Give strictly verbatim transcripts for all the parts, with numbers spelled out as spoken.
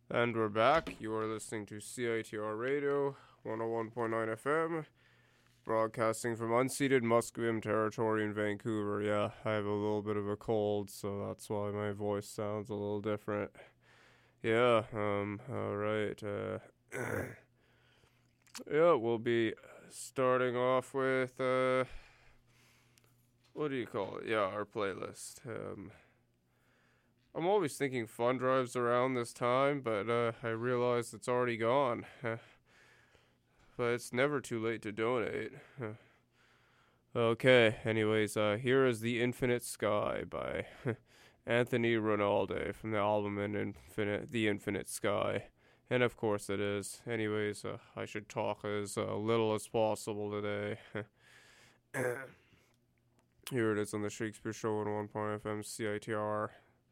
And we're back. You are listening to C I T R Radio, one oh one point nine F M, broadcasting from unceded Musqueam territory in Vancouver. Yeah, I have a little bit of a cold, so that's why my voice sounds a little different. Yeah, um, alright. Uh, yeah, we'll be starting off with, uh, what do you call it? Yeah, our playlist. Um, I'm always thinking fun drives around this time, but uh, I realize it's already gone. But it's never too late to donate. Okay, anyways, uh, here is The Infinite Sky by Anthony Rinaldi from the album in Infinite, The Infinite Sky. And of course it is. Anyways, uh, I should talk as uh, little as possible today. Here it is on the Shakespeare Show on one point F M C I T R.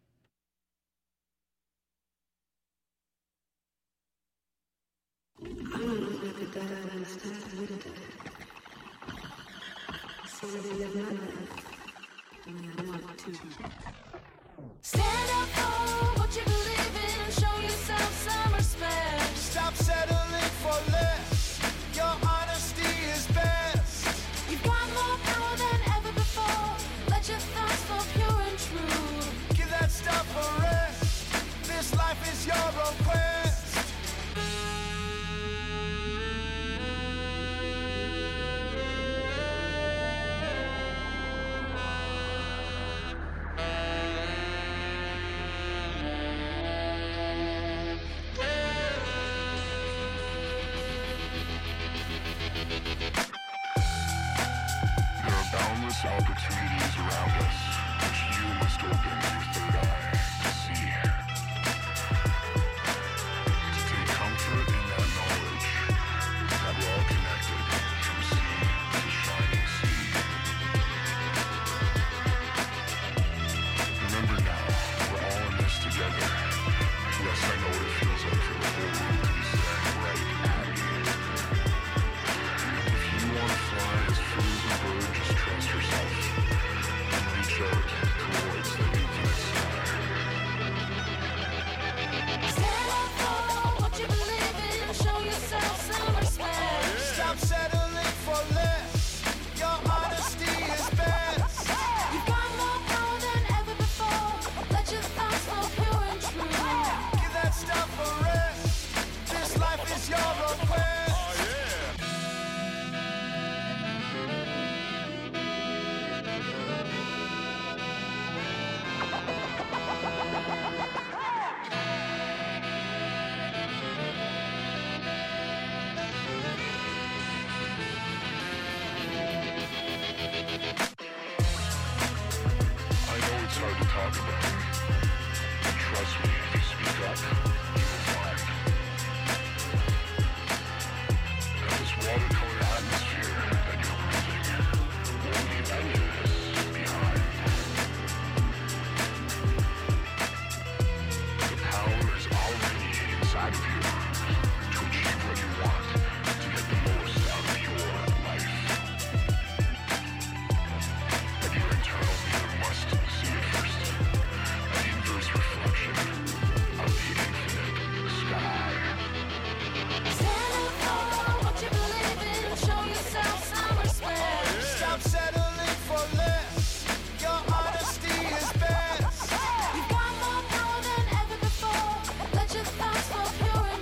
Stand up for what you believe in and show yourself some respect. Stop settling for less. Your honesty is best. You've got more power than ever before. Let your thoughts flow pure and true. Give that stuff a rest. This life is your own quest. Opportunities around us, which you must open your third eye to see. To take comfort in that knowledge that we're all connected from sea to shining sea. Remember now, we're all in this together. Yes, I know what it feels like for the whole world to be staring right at you. If you want to fly as free as a bird, just trust yourself and reach out towards the infinite sky. Stand up for what you believe in and show yourself some respect. Stop settling for less. Your honesty is best. You've got more power than ever before. Let your thoughts flow pure and true. Give that stuff a rest. This life is your own quest. I know it's hard to talk about, but trust me, if you speak up, you will find that this watercolor atmosphere that you're breathing won't leave any of this behind. The power is already inside of you to achieve what you want, to get the most out of your life. But your internal being must see it first. An inverse reflection of the infinite sky. Stand up for what you believe in and show yourself some respect. Stop settling for less. Your honesty is best. You've got more power than ever before. Let your thoughts flow pure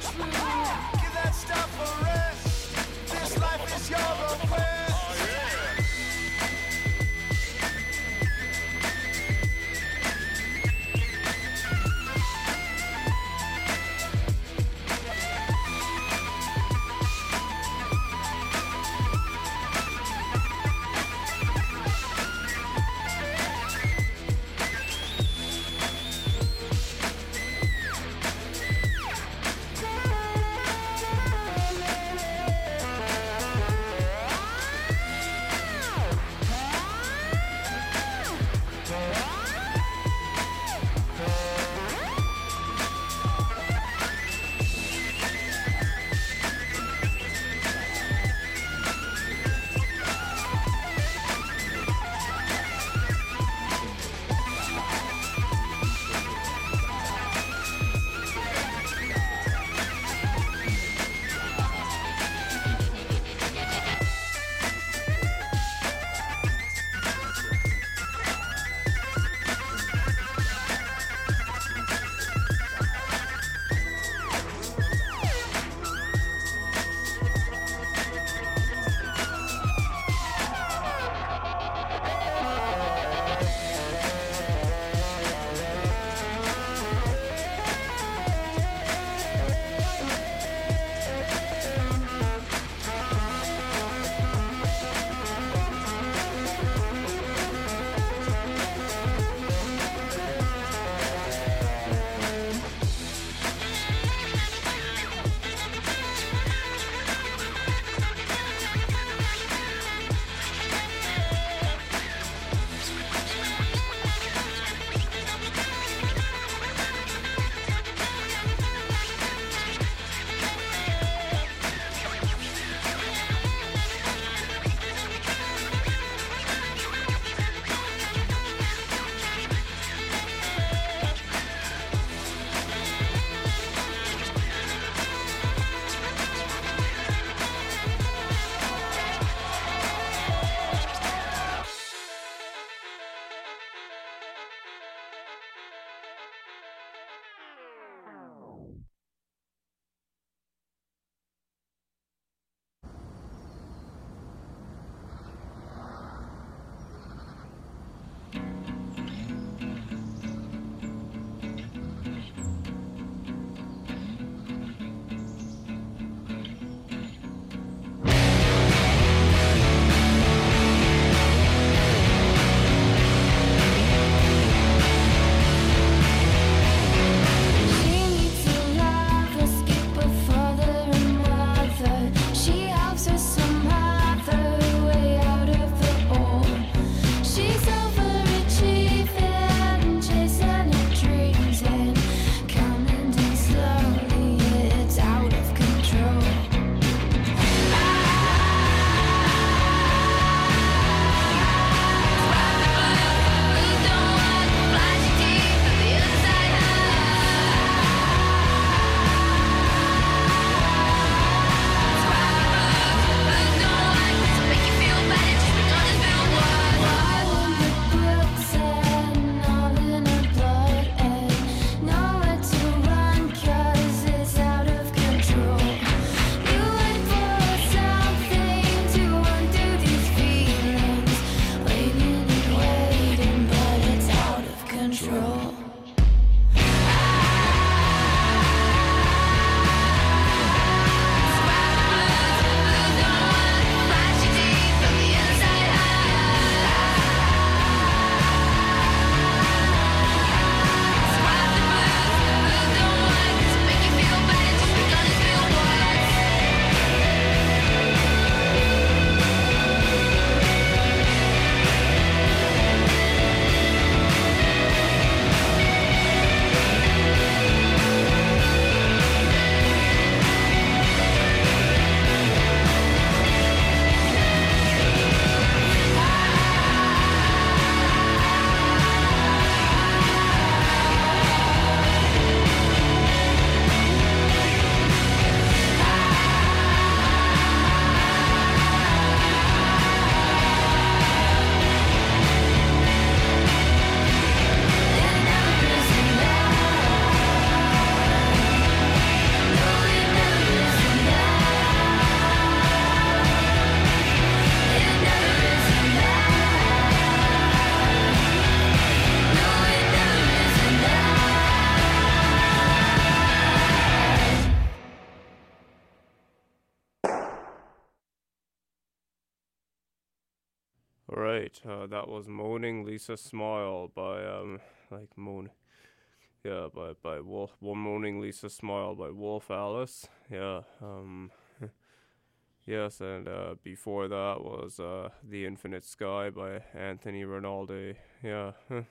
Alright, uh, that was Moaning Lisa Smile by, um, like, Moan. Yeah, by, by Wolf. One Moaning Lisa Smile by Wolf Alice. Yeah, um. Yes, and uh, before that was uh, The Infinite Sky by Anthony Rinaldi. Yeah.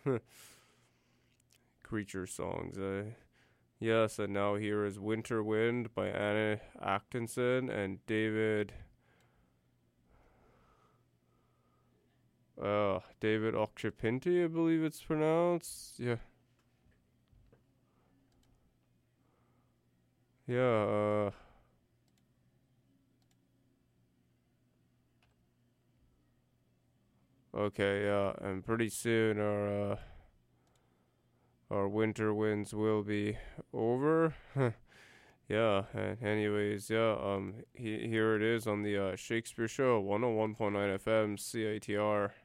Creature songs. Uh, yes, and now here is Winter Wind by Anna Atkinson and David. Uh, David Okchipinti, I believe it's pronounced. Yeah. Yeah, uh. Okay, yeah, and pretty soon our uh, our winter winds will be over. Yeah, and anyways, yeah, um, he, here it is on the uh, Shakespeare Show, one oh one point nine F M, C I T R.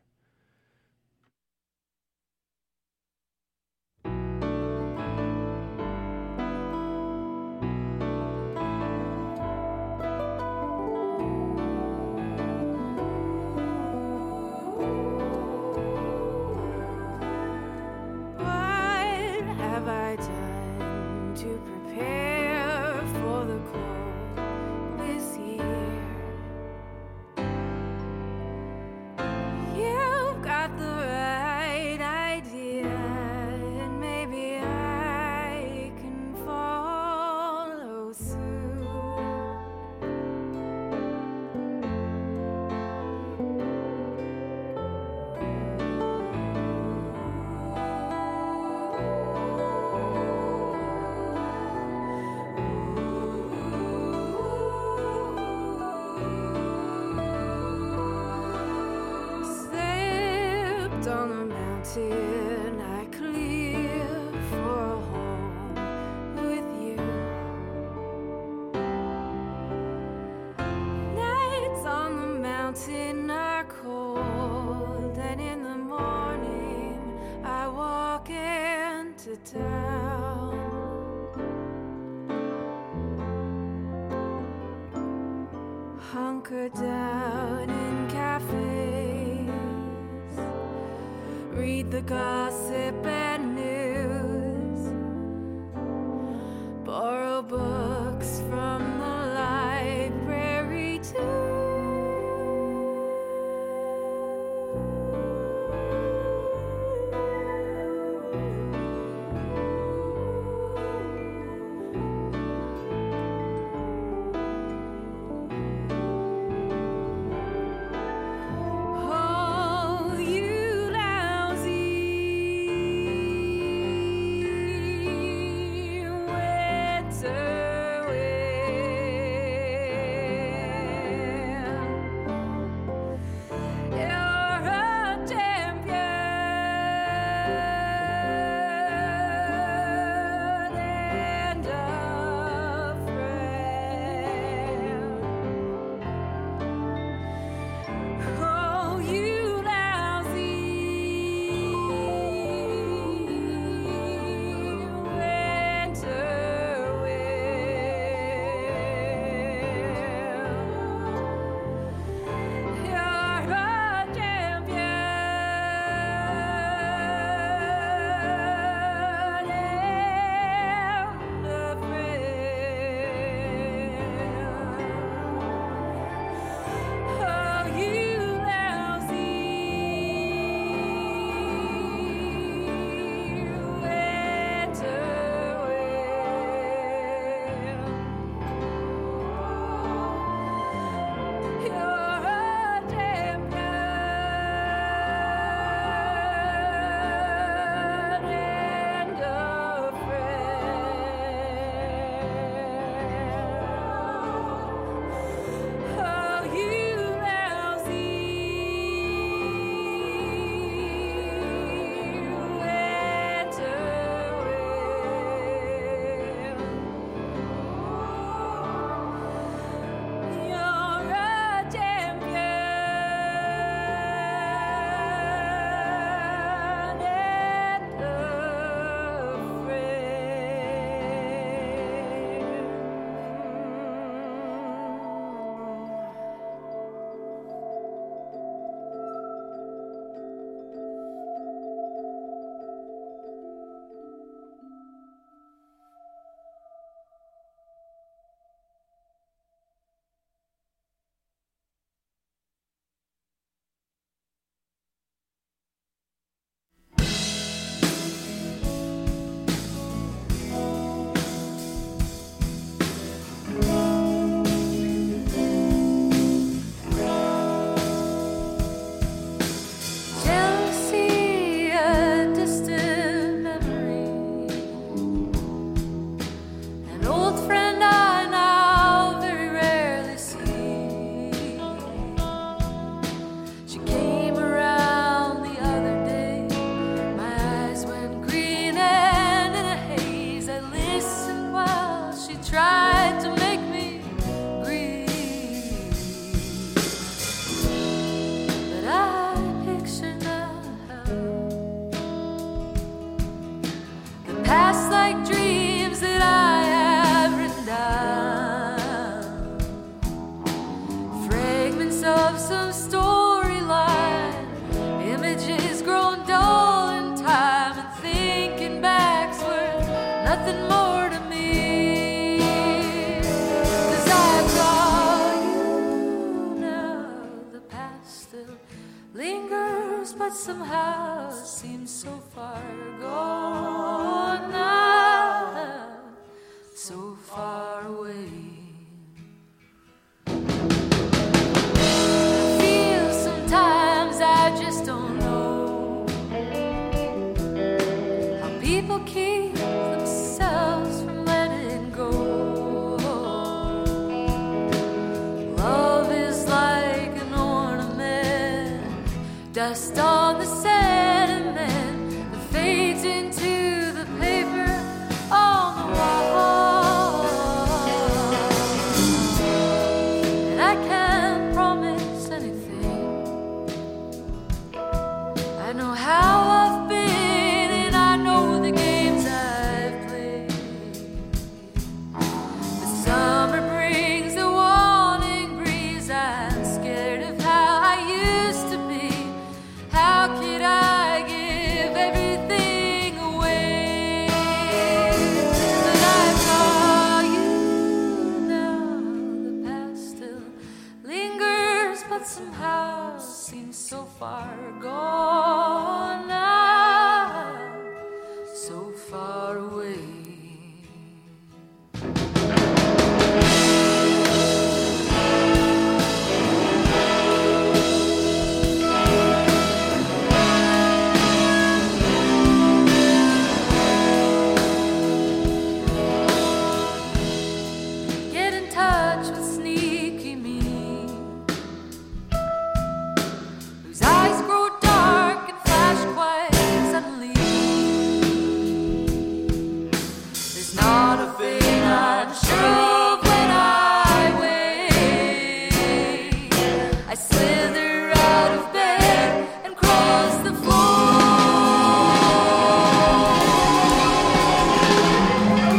I clear for a home with you. Nights on the mountain are cold, and in the morning I walk into town. Hunker down in cafes, read the gossip and news, borrow books from the library too. Winter wind. tried to make me grieve. But I picture now the past like dreams that I have written down, fragments of some storyline, images grown dull in time, and thinking back's worth nothing more to me. 'Cause I've got you now. The past still lingers, but somehow seems so far gone now, so far away. I feel sometimes I just don't know how people keep themselves from letting go. Love is like an ornament, dust on the sand, and then it fades into the paper on the wall. And I can't promise anything. I know how I've been, and I know the games I've played. The summer brings a warning breeze. I'm scared of how I used to be. How could I give everything away? But I've got you now. The past still lingers, but somehow seems so far gone now, so far away. Get in touch with sneaky me, whose eyes grow dark and flash quite suddenly. There's not a thing I'm sure of when I wake. I slither out of bed and cross the floor.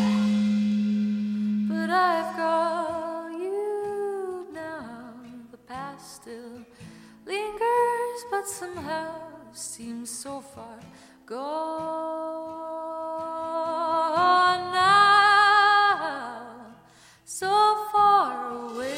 But I've got you now. The past still lingers, but somehow seems so far gone now, so far away.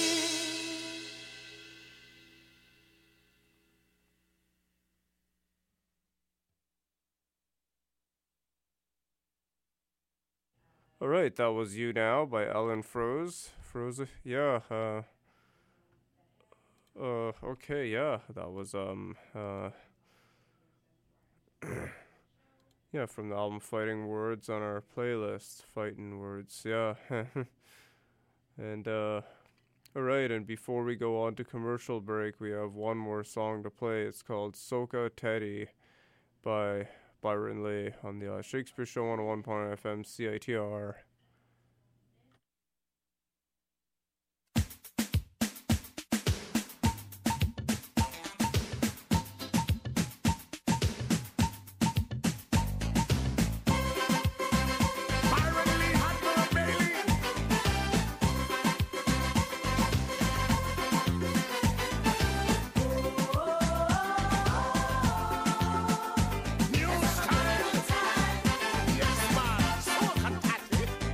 All right, that was You Now by Alan Froese. Froese, yeah. Uh, uh, okay, yeah, that was um, uh, yeah, from the album Fighting Words on our playlist. Fighting Words, yeah. And uh, all right, and before we go on to commercial break, we have one more song to play. It's called Soca Teddy by Byron Lee on the uh, Shakespeare Show on one point nine F M C I T R. New style. Yes, man. Soca Teddy.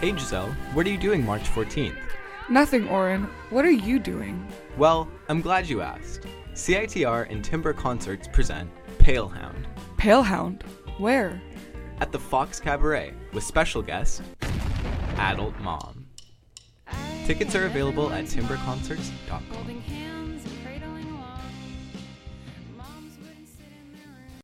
Hey Giselle, what are you doing March fourteenth? Nothing, Oren. What are you doing? Well, I'm glad you asked. C I T R and Timber Concerts present Palehound Palehound? Where? at the Fox Cabaret with special guest, Adult Mom. Tickets are available at timber concerts dot com. Holding hands and cradling along. Moms wouldn't sit in their room.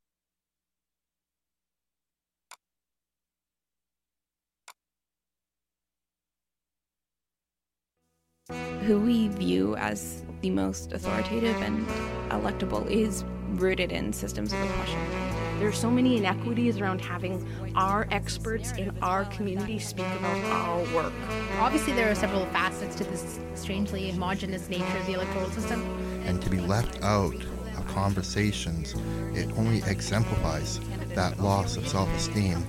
Who we view as the most authoritative and electable is rooted in systems of oppression. There's so many inequities around having our experts in our community speak about our work. Obviously, there are several facets to this strangely homogenous nature of the electoral system. And to be left out of conversations, it only exemplifies that loss of self-esteem.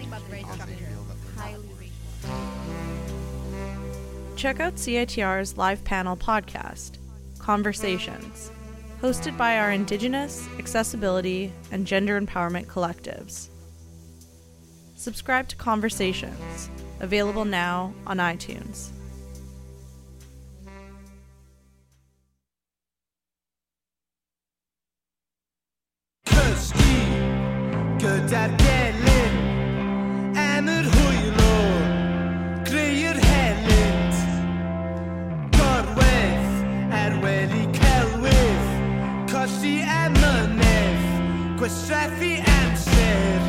Check out C I T R's live panel podcast, Conversations, hosted by our Indigenous, accessibility, and gender empowerment collectives. Subscribe to Conversations, available now on iTunes. Gyda'r gelyn am yr hwylo creu'r helynt gorwedd er weli celwydd colli emynedd gwestreffu amser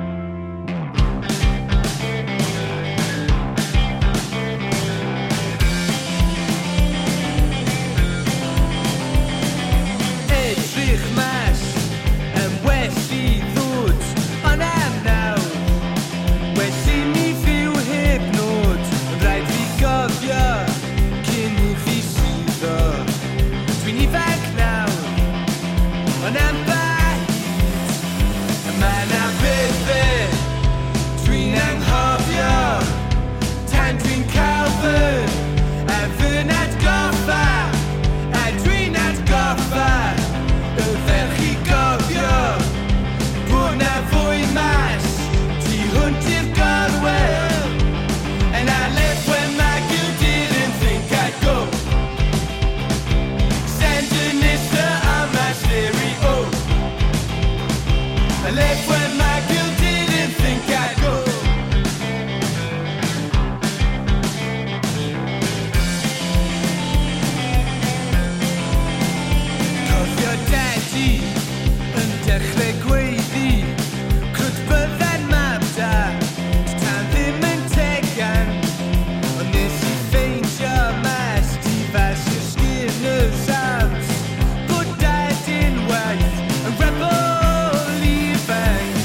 edrych mas yn well i ddod ond am nawr well i ni fyw heb nod rhaid fi gofio cyn i fi suddo dwi'n ifanc nawr ond am bach mae 'na bethau dwi'n anghofio tan dwi'n cael fy a fy'n atgoffa a dwi'n atgoffa y ferch i gofio bod 'na fwy mas tu hwnt i'r gorwel and I left when my guilt didn't think I'd go Sandinista on my stereo I left when my guilt didn't think I'd go Cofio daddy yn dechrau gweiddi Cwt bydda'n mam da Tan ddim yn tegan Ond nes i ffeindio mas Ti fas i'r Skinner's arms Bod dad unwaith Yn rebel ifanc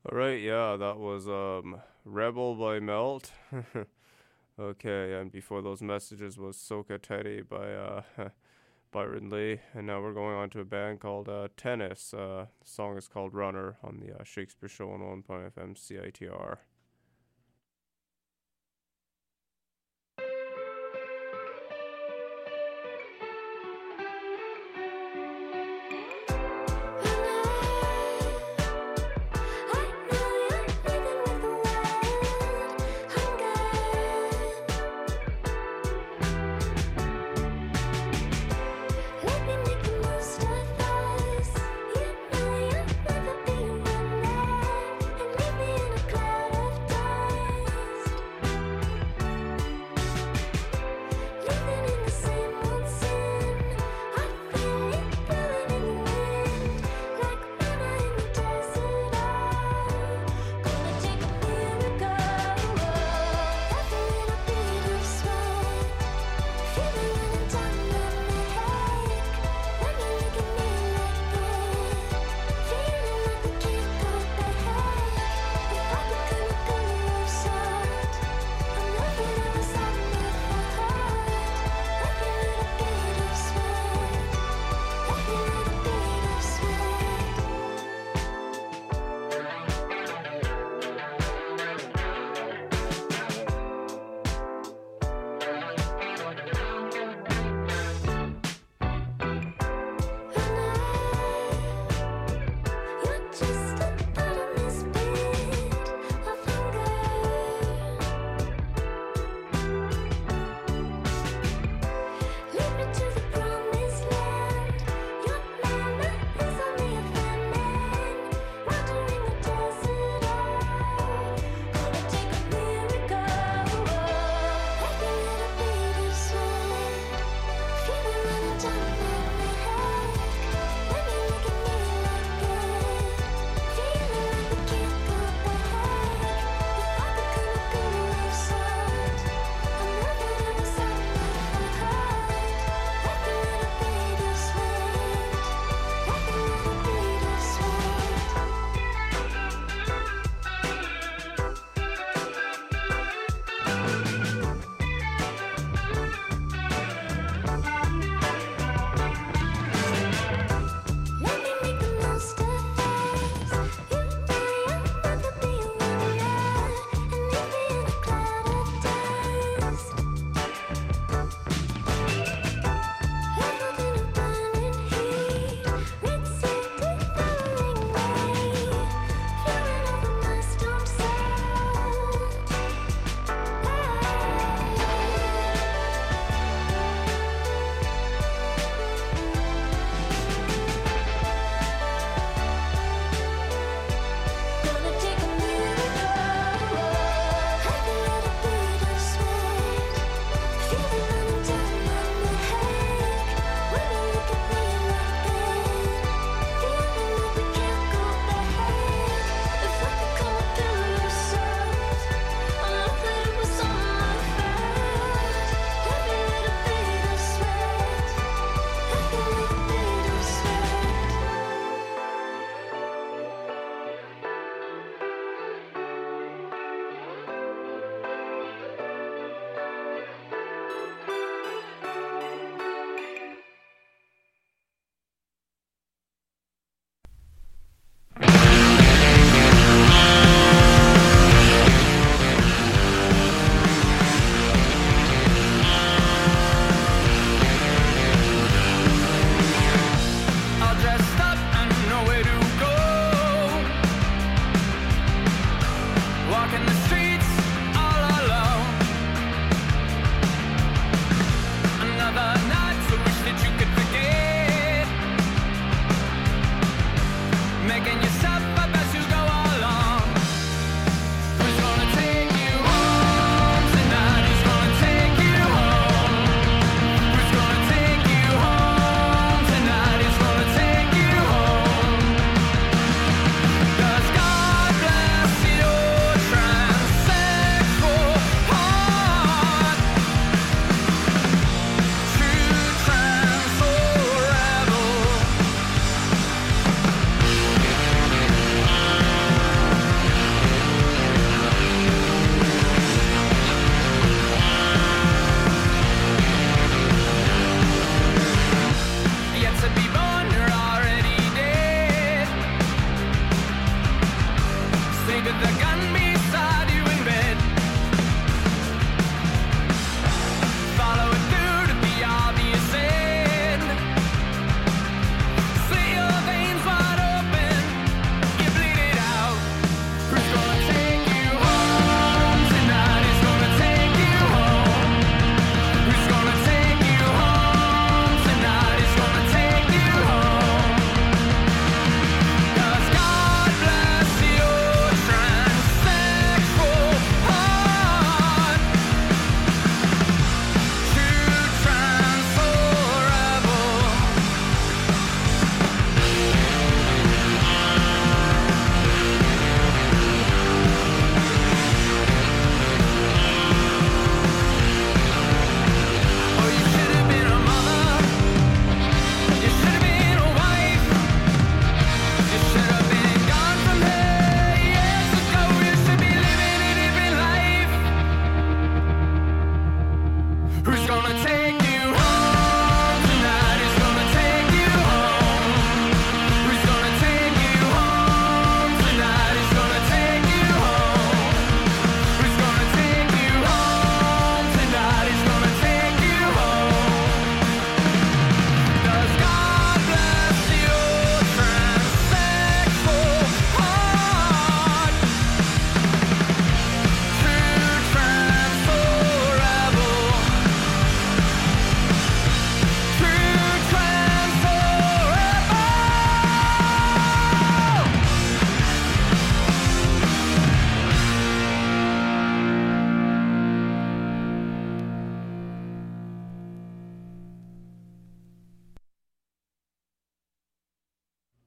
All right, yeah, that was um Rebel by Melt. Okay, and before those messages was Soka Teddy by uh Byron Lee, and now we're going on to a band called uh, Tennis. Uh, the song is called Runner on the uh, Shakespeare Show on one point F M C I T R. Cloud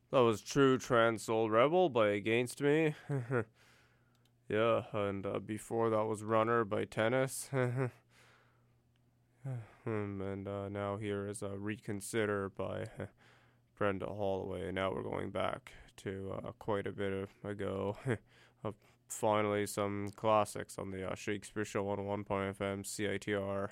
That was True Trans Soul Rebel by Against Me. Yeah, and uh, before that was Runner by Tennis. And uh, now here is uh, Reconsider by Brenda Holloway. Now we're going back to uh, quite a bit of ago. uh, finally, some classics on the uh, Shakespeare Show on one point F M C I T R.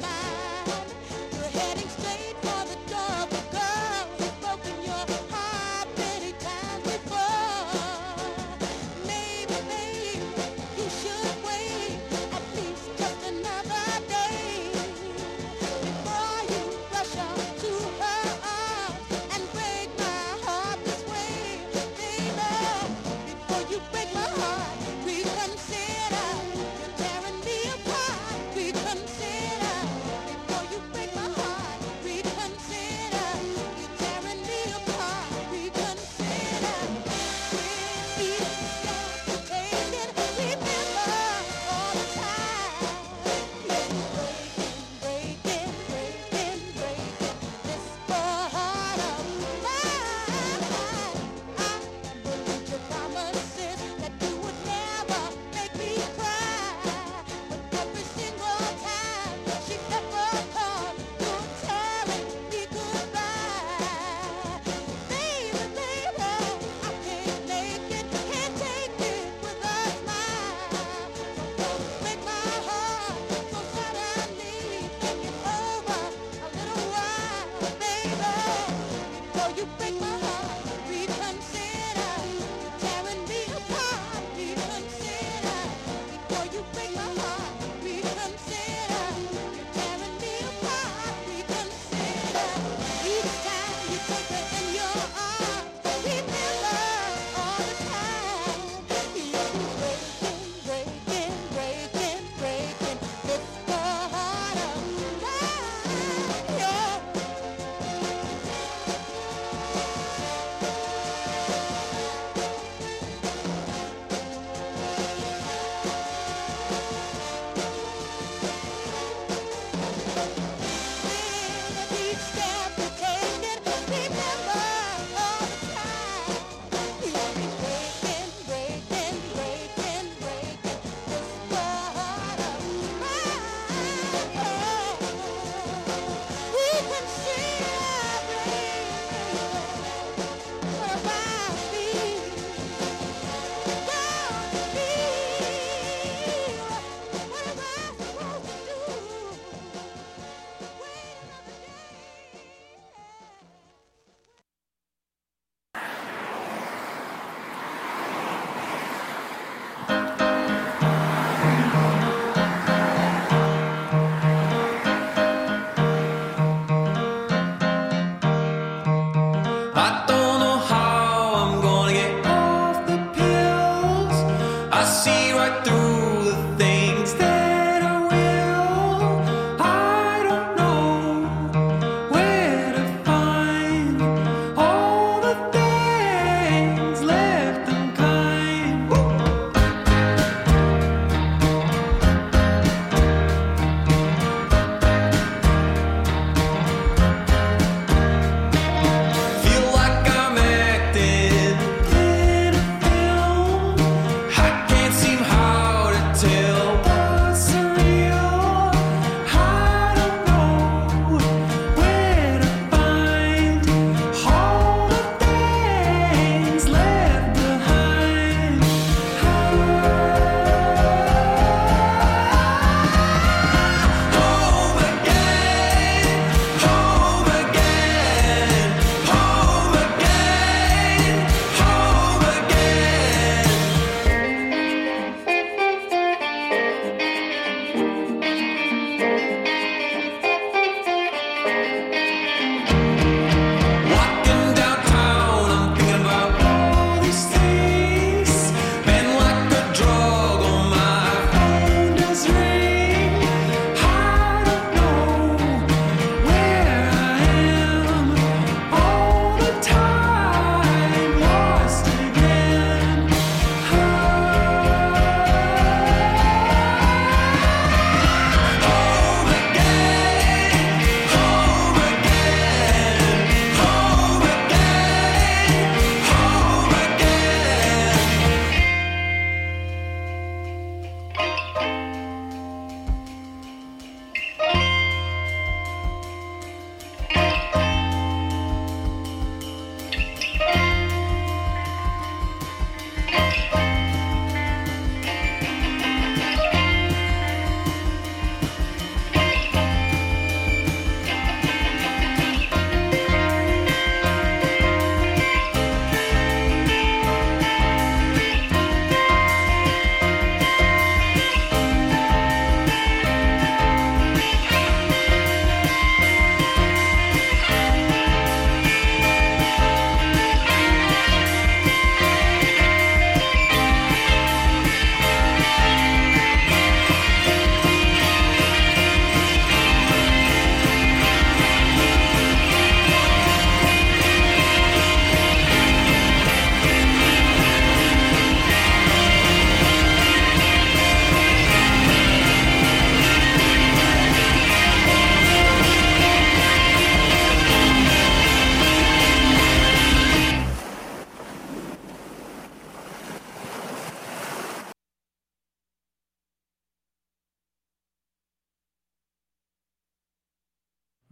You're heading straight for the door, but girl, you've broken your heart.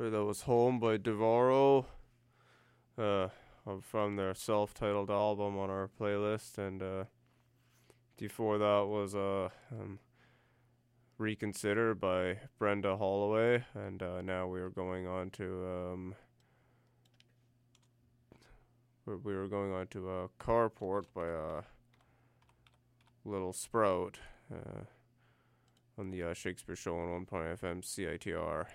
that was Home by Devarro. Uh, from their self-titled album on our playlist, and uh, before that was uh, um, Reconsider by Brenda Holloway, and uh, now we are going on to um, we were going on to uh, Carport by uh, Little Sprout uh, on the uh, Shakespeare Show on one point F M C I T R.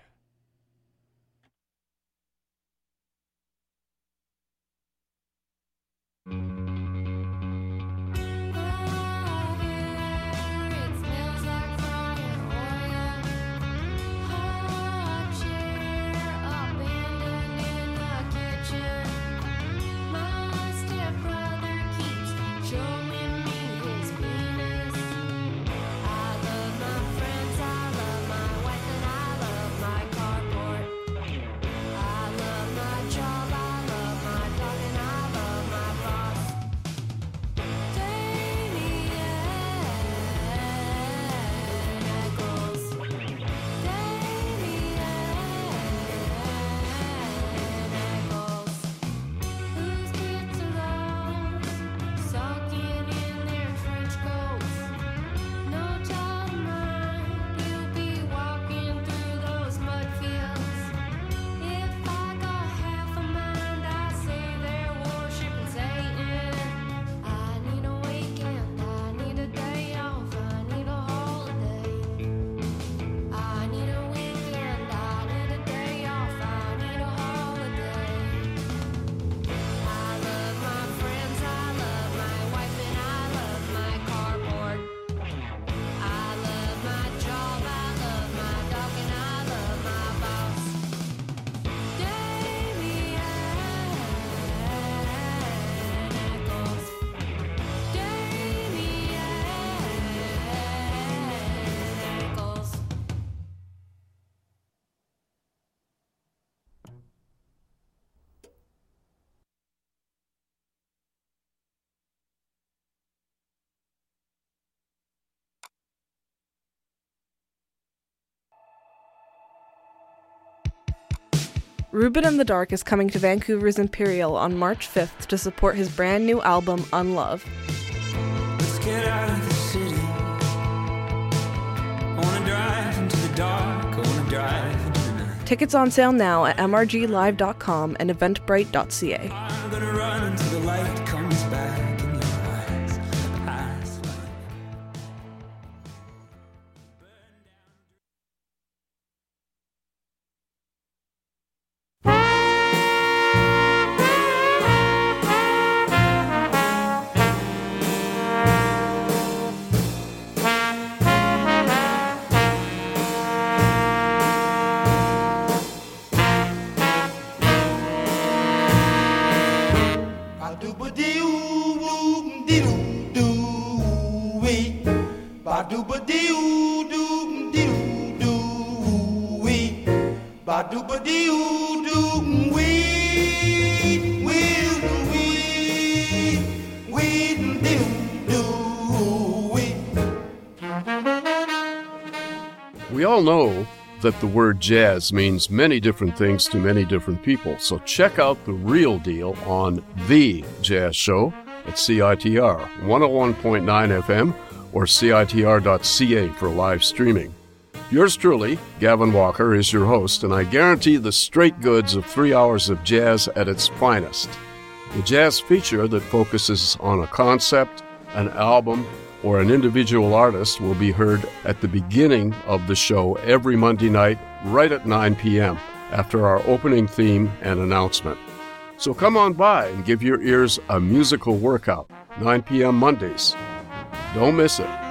Ruben in the Dark is coming to Vancouver's Imperial on March fifth to support his brand new album, Unlove. Let's get out of the city. I wanna drive into the dark. I wanna drive into the night. Tickets on sale now at m r g live dot com and eventbrite dot c a. I'm gonna run until the light comes back in your eyes. Past life. We all know that the word jazz means many different things to many different people, so check out The Real Deal on The Jazz Show at C I T R one oh one point nine F M or C I T R dot C A for live streaming. Yours truly, Gavin Walker, is your host, and I guarantee the straight goods of three hours of jazz at its finest. The jazz feature that focuses on a concept, an album, or an individual artist will be heard at the beginning of the show every Monday night, right at nine p.m., after our opening theme and announcement. So come on by and give your ears a musical workout, nine p.m. Mondays. Don't miss it.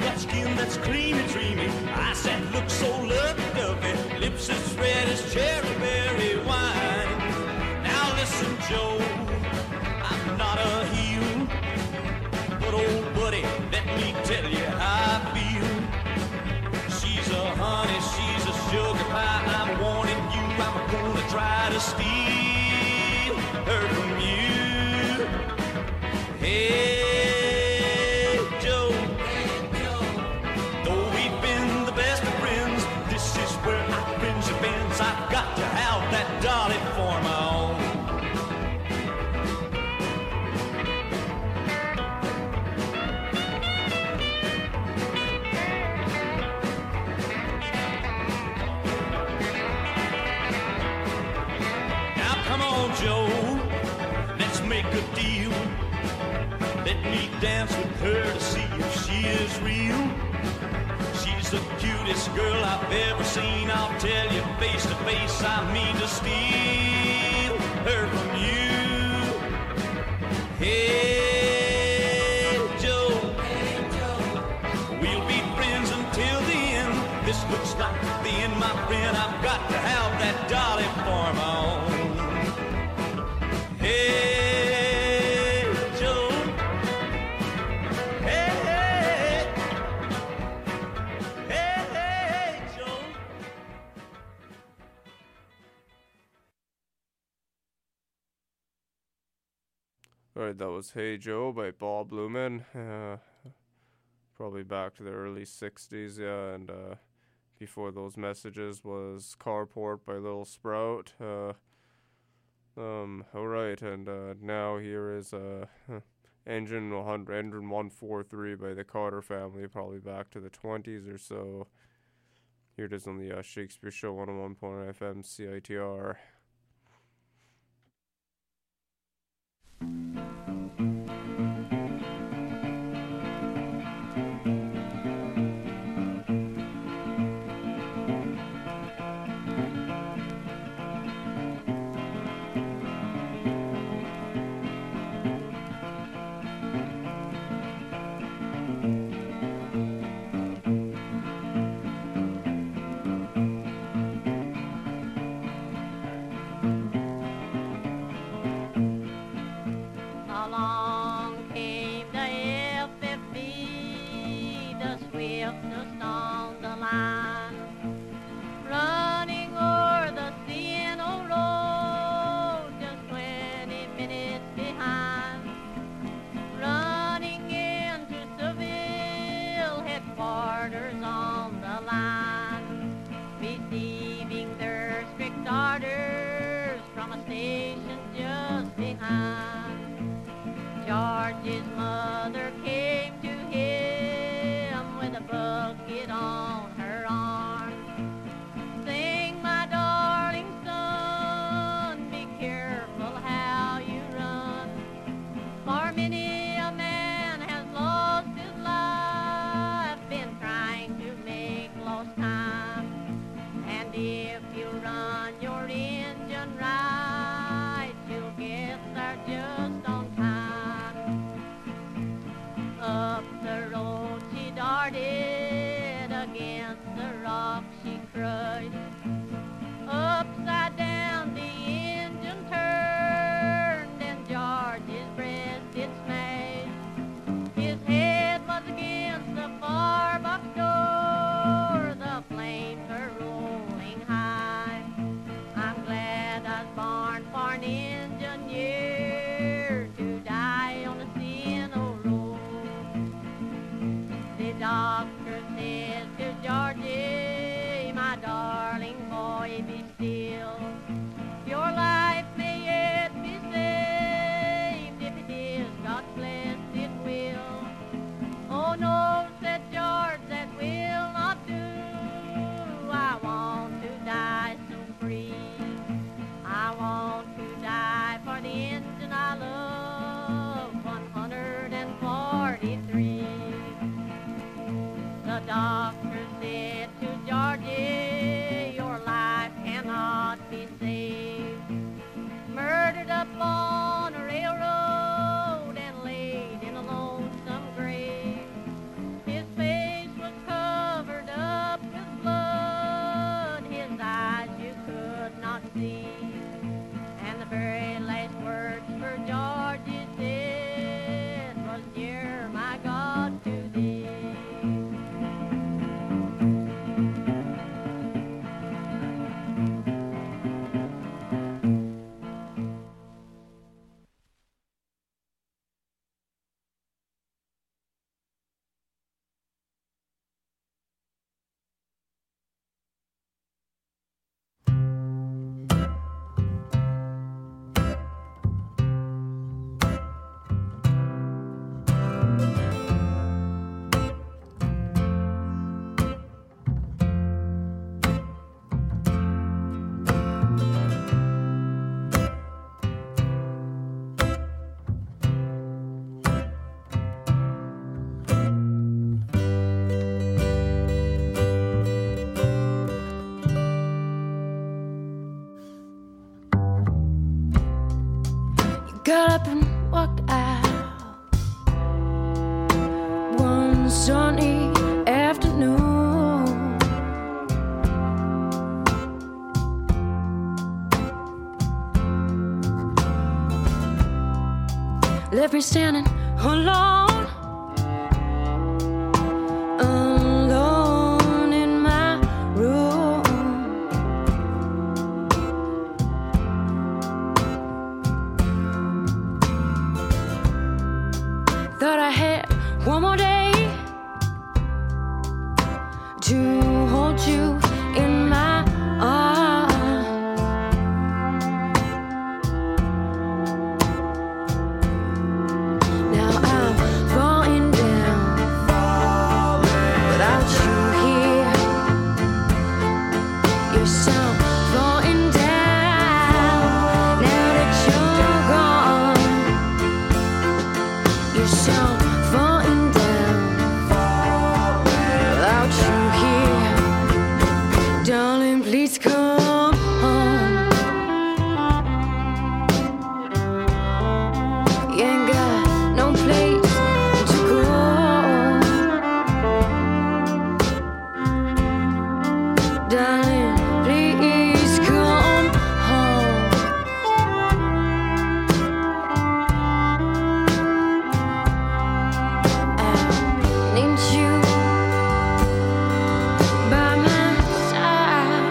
got skin that's creamy, dreamy, eyes that look so lovey-dovey, lips as red as cherry berry wine. Now listen, Joe, I'm not a heel, but old buddy, let me tell you how I feel. She's a honey, she's a sugar pie, I'm warning you, I'm gonna try to steal her from you. Hey, Joe, though we've been the best of friends, this is where our friendship ends. I've got to have that dolly for my own. Now come on, Joe, let's make a deal. Let me dance with her to see if she is real. She's the cutest girl I've ever seen. I'll tell you face to face, I mean to steal her from you. Hey, Joe, we'll be friends until the end. This looks like the end, my friend. I've got to have that dolly for my own. Hey, Alright, that was Hey Joe by Bob Lumen. Uh, probably back to the early sixties, yeah, and uh, before those messages was Carport by Little Sprout. Uh, um, alright, and uh, now here is uh, Engine one hundred, Engine one forty-three by the Carter Family, probably back to the twenties or so. Here it is on the uh, Shakespeare Show one oh one point nine F M C I T R. George's mother came to him with a bucket on her arm. Sing, my darling son, be careful how you run. For many a man has lost his life, been trying to make lost time. And if you run your engine right, you'll get there just on time. Up the road she darted, against the rock she crushed. Upside down the engine turned, and George's breast it smashed. His head was against the far box door, the flames were rolling high. I'm glad I was born for an engineer to die on the Cieno road. The doctor says to Georgie, my darling boy, be still. Your life may yet be saved, if it is God's blessed will. Oh no, said George, that will not do. I want to die so free. I want to die for the engine I love, one hundred forty-three. The doctor said to Georgie, your life cannot be saved. Murdered up on a railroad and laid in a lonesome grave. His face left me standing alone, alone in my room. Thought I had one more day to hold you in my arms. Now I'm falling down without you here. Your sound falling down now that you're gone. Your sound falling down without you here. Darling, please come home. You ain't got no place to go. Darling, please come home. I need you by my side.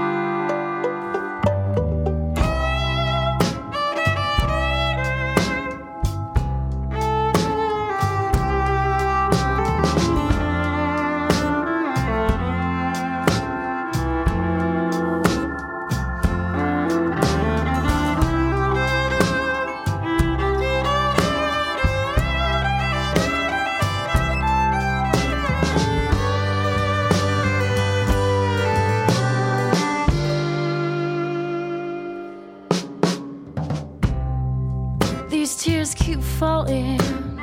These tears keep falling,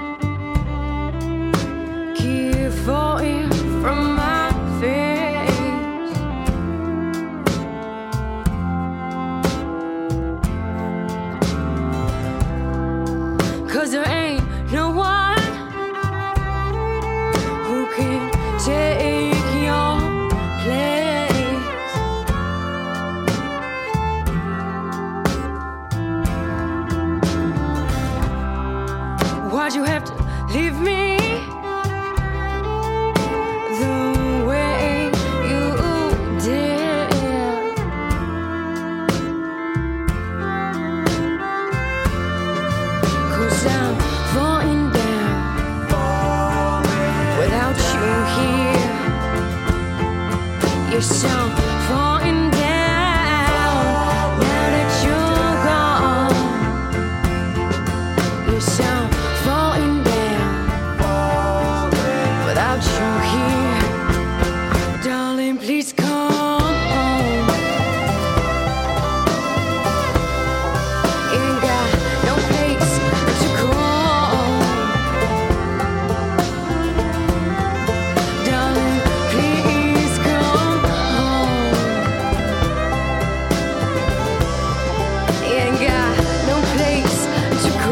keep falling from my face. Cause there ain't no one who can take your place. Why'd you have to leave me the way you did? Cause I'm falling down without you here. Your sound falling down now that you're gone. Your sound falling down without you here. Darling, please come home. You ain't got no place to go. Darling, please come home. You ain't got no place to go.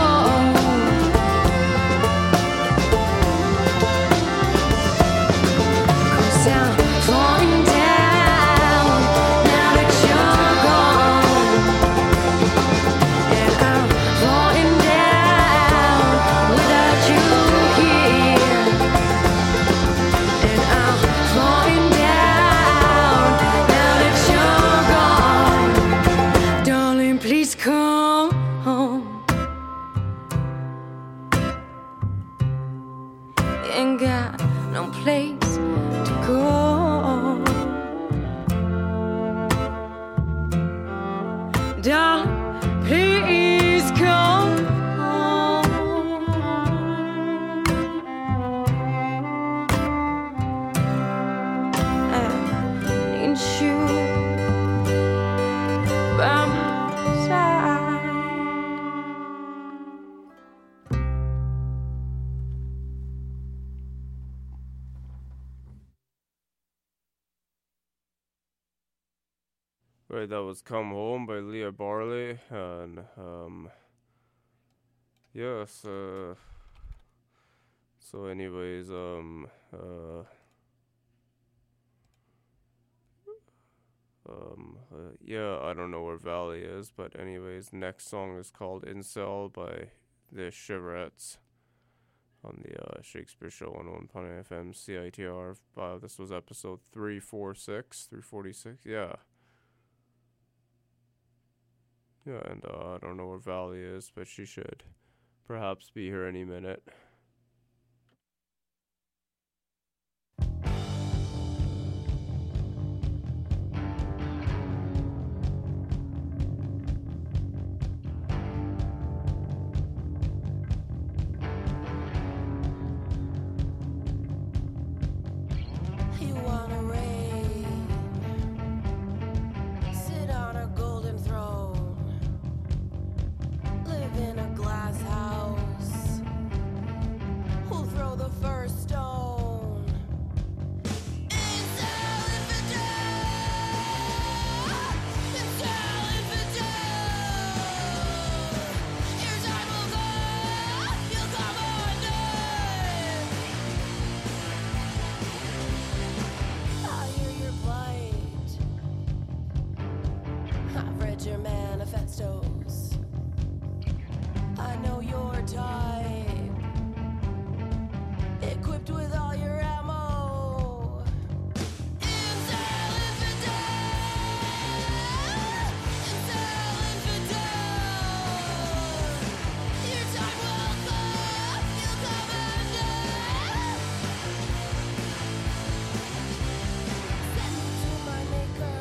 Cause I'm falling down now that you're gone. And I'm falling down without you here. And I'm falling down now that you're gone. Darling, please come home. You ain't got no place to go. Darling, please come home. I need you by my side. Right, that was Come Home by Leah Barley, and um yes, uh so anyways, um uh um uh, yeah, I don't know where Valley is, but anyways, next song is called Incel by the Shiverettes on the uh, Shakespeare Show on One Pony F M, C I T R. Uh, this was episode three forty-six, three forty-six, yeah. Yeah, and uh, I don't know where Valley is, but she should perhaps be here any minute. You wanna reign, sit on a golden throne, live in a glass house. Who'll throw the first stone? Incel infidel, incel infidel. Your time will come, you'll come undone. I hear your plight. I've read your manifestos. I know your type. Equipped with all your ammo. Incel infidel. Incel infidel. Your time will come. You'll come undone. Send me to my maker.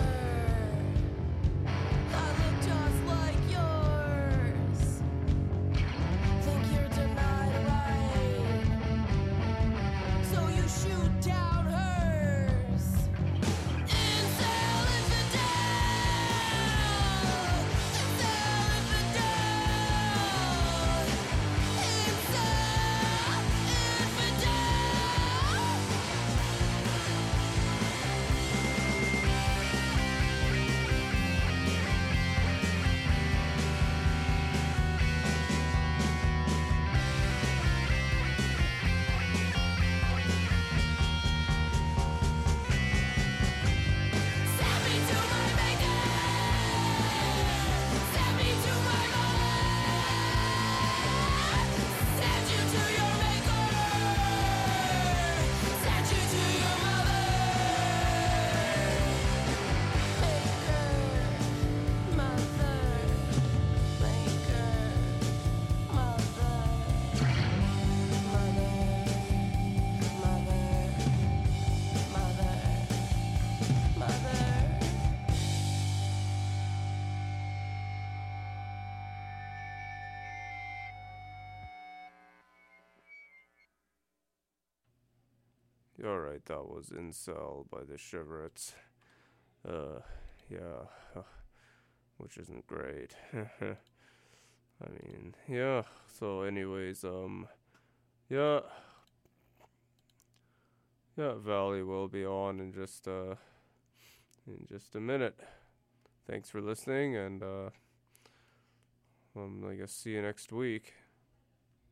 I look just like yours. Think you're denied right, so you shoot down hers. Incel infidel, incel infidel, incel Send me to my maker. Send me to my mother. Send you to your maker. Send you to your mother. Maker, mother, maker, mother, mother, mother, mother, mother. Alright, that was Incel by the Shiverettes. Uh, yeah, which isn't great. I mean, yeah, so anyways, um, yeah, yeah, Valley will be on in just, uh, in just a minute. Thanks for listening, and, uh, um, I guess see you next week.